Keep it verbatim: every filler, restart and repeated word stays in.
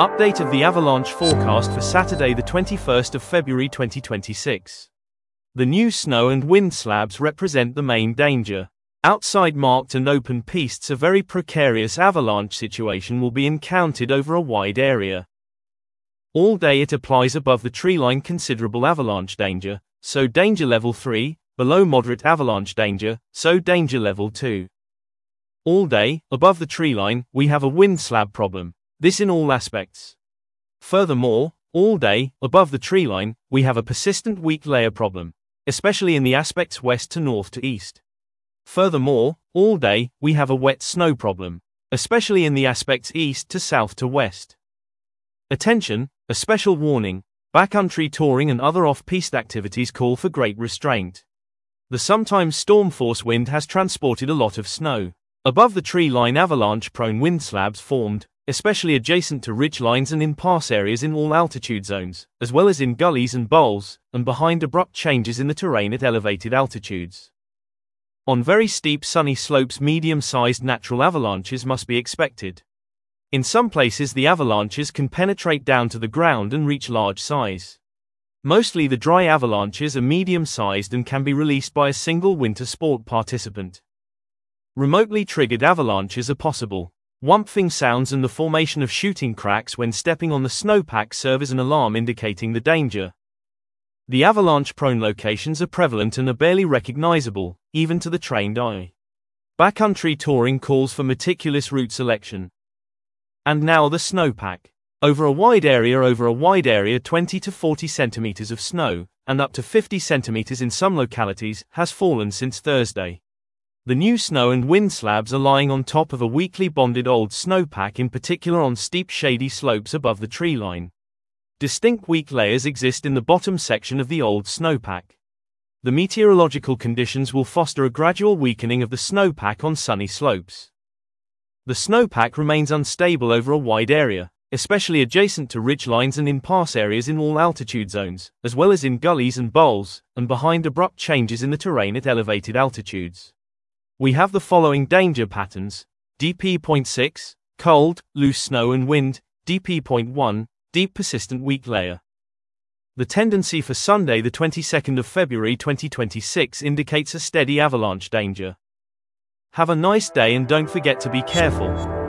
Update of the avalanche forecast for Saturday the twenty-first of February twenty twenty-six. The new snow and wind slabs represent the main danger. Outside marked and open pistes, a very precarious avalanche situation will be encountered over a wide area. All day it applies above the treeline considerable avalanche danger, so danger level three, below moderate avalanche danger, so danger level two. All day, above the treeline, we have a wind slab problem. This in all aspects. Furthermore, all day, above the treeline, we have a persistent weak layer problem, especially in the aspects west to north to east. Furthermore, all day, we have a wet snow problem, especially in the aspects east to south to west. Attention, a special warning, backcountry touring and other off-piste activities call for great restraint. The sometimes storm-force wind has transported a lot of snow. Above the tree line, avalanche-prone wind slabs formed, especially adjacent to ridge lines and in pass areas in all altitude zones, as well as in gullies and bowls, and behind abrupt changes in the terrain at elevated altitudes. On very steep sunny slopes, medium-sized natural avalanches must be expected. In some places the avalanches can penetrate down to the ground and reach large size. Mostly the dry avalanches are medium-sized and can be released by a single winter sport participant. Remotely triggered avalanches are possible. Whumping sounds and the formation of shooting cracks when stepping on the snowpack serve as an alarm indicating the danger. The avalanche-prone locations are prevalent and are barely recognizable, even to the trained eye. Backcountry touring calls for meticulous route selection. And now the snowpack. Over a wide area over a wide area twenty to forty centimeters of snow, and up to fifty centimeters in some localities, has fallen since Thursday. The new snow and wind slabs are lying on top of a weakly bonded old snowpack, in particular on steep shady slopes above the treeline. Distinct weak layers exist in the bottom section of the old snowpack. The meteorological conditions will foster a gradual weakening of the snowpack on sunny slopes. The snowpack remains unstable over a wide area, especially adjacent to ridgelines and in pass areas in all altitude zones, as well as in gullies and bowls, and behind abrupt changes in the terrain at elevated altitudes. We have the following danger patterns: D P zero point six, cold, loose snow and wind; D P zero point one, deep persistent weak layer. The tendency for Sunday the twenty-second of February twenty twenty-six indicates a steady avalanche danger. Have a nice day and don't forget to be careful.